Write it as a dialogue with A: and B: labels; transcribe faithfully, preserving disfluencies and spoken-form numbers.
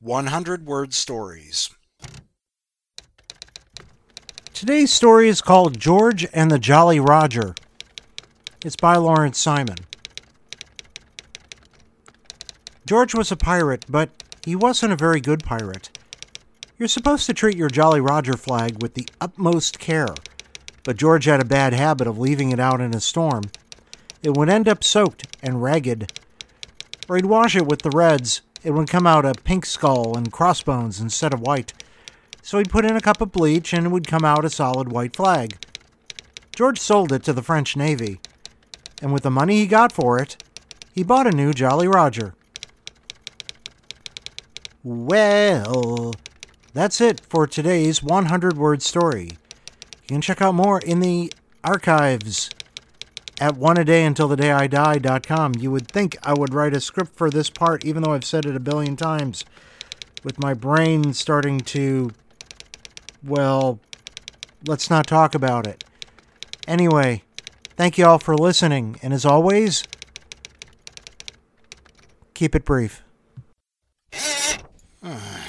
A: one hundred word stories.
B: Today's story is called George and the Jolly Roger. It's by Lawrence Simon. George was a pirate, but he wasn't a very good pirate. You're supposed to treat your Jolly Roger flag with the utmost care, but George had a bad habit of leaving it out in a storm. It would end up soaked and ragged. Or he'd wash it with the reds. It would come out a pink skull and crossbones instead of white. So he'd put in a cup of bleach and it would come out a solid white flag. George sold it to the French Navy, and with the money he got for it, he bought a new Jolly Roger. Well, that's it for today's one hundred word story. You can check out more in the archives at one a day until the day I die dot com. You would think I would write a script for this part, even though I've said it a billion times, with my brain starting to, well, let's not talk about it. Anyway, thank you all for listening, and as always, keep it brief.